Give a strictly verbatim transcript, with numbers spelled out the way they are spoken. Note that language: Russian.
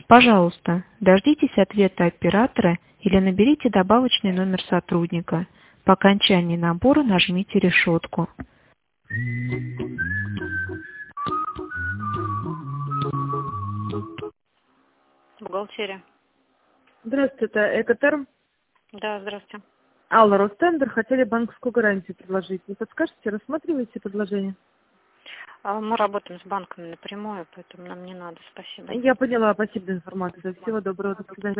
Пожалуйста, дождитесь ответа оператора или наберите добавочный номер сотрудника. По окончании набора нажмите решетку. Бухгалтерия. Здравствуйте, это Экотерм. Да, здравствуйте. Алла, Ростендер, хотели банковскую гарантию предложить. Не подскажете, рассматриваете предложение? А, Мы работаем с банками напрямую, поэтому нам не надо. Спасибо. Я поняла, спасибо за информацию. Всего доброго, до свидания.